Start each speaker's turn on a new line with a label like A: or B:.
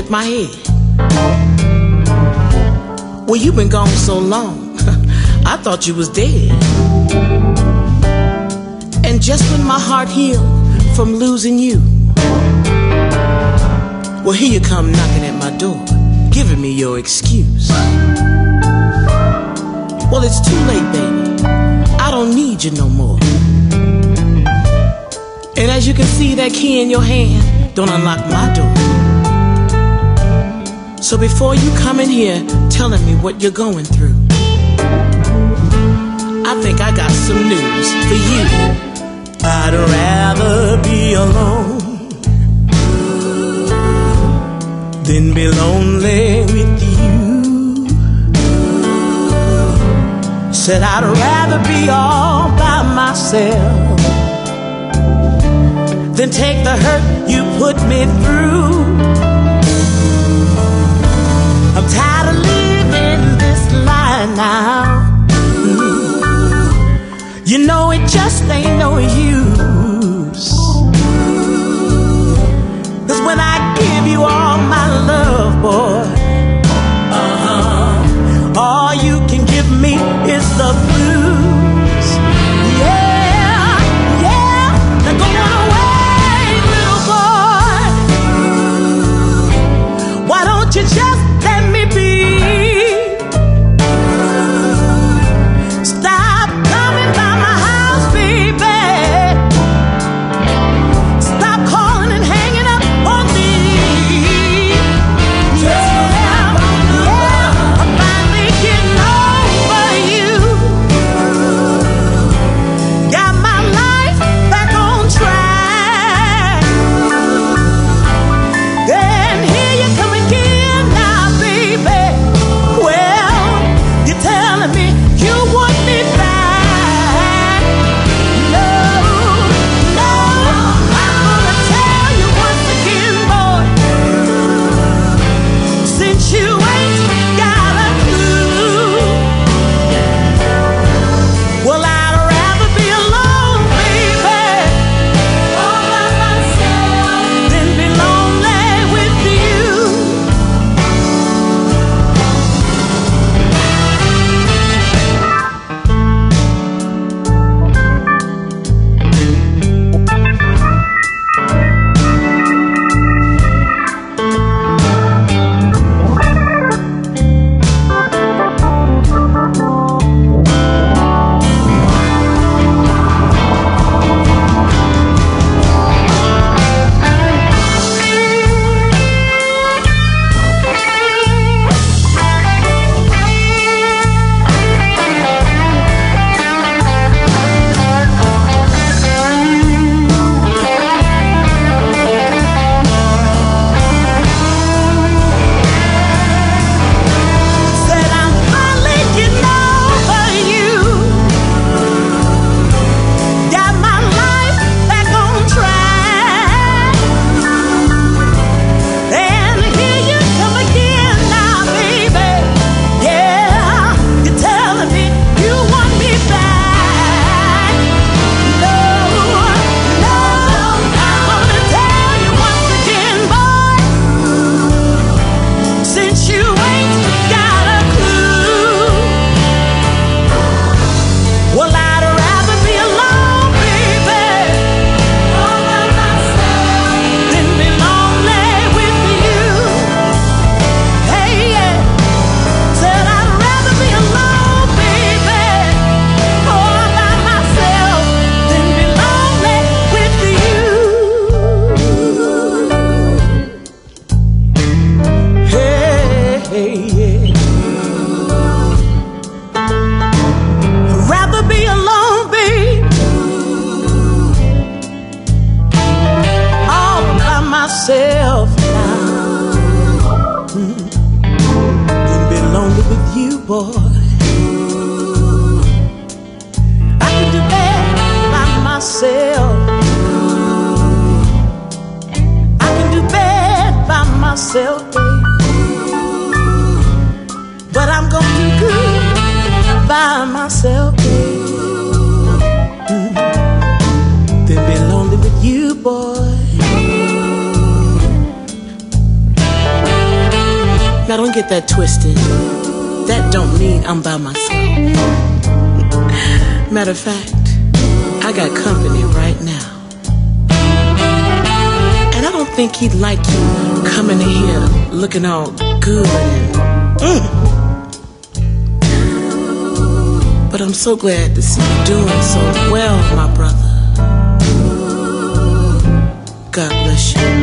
A: shake my head. Well, you've been gone so long, I thought you was dead. And just when my heart healed from losing you, well, here you come knocking at my door, giving me your excuse. Well, it's too late, baby. I don't need you no more. And as you can see, that key in your hand don't unlock my door. So before you come in here telling me what you're going through, I think I got some news for you. I'd rather be alone than be lonely with you. Said I'd rather be all by myself than take the hurt you put me through. I'm tired of living this lie now. You know it just ain't no use. 'Cause when I give you all my love, boy, all you can give me is the blues. Yeah, yeah, they're going away, little boy. Why don't you just let me be? Stop coming by my house, baby. Stop calling and hanging up on me. Yeah, I'm finally getting over you. Got my life back on track. Then here you come again now, baby. Well, you're telling me you want me back. No, no, I'm gonna tell you once again, boy, since you ain't got a clue. Well, I'd rather be alone, baby, all by myself, than be lonely with you. Said I'm finally getting over you. Got my life back on track. And here you come again now, baby. Yeah, you're telling me you want me back. No, no, I'm gonna tell you once again, boy, since you ain't got a clue. Well, I'd rather be alone, baby, all by myself, than be lonely with you. Hey, yeah, said I'd rather be alone, baby, all by myself, than be lonely with you. Hey, hey, yeah. I'd rather be alone, babe, all by myself now, than be lonely with you, boy. I can do that by myself. I can do bad by myself, babe. But I'm gonna do good by myself, babe. Then be lonely with you, boy. get that twisted. That don't mean I'm by myself. Matter of fact, I got company right now. And I don't think he'd like you coming in here looking all good and But I'm so glad to see you doing so well, my brother. God bless you.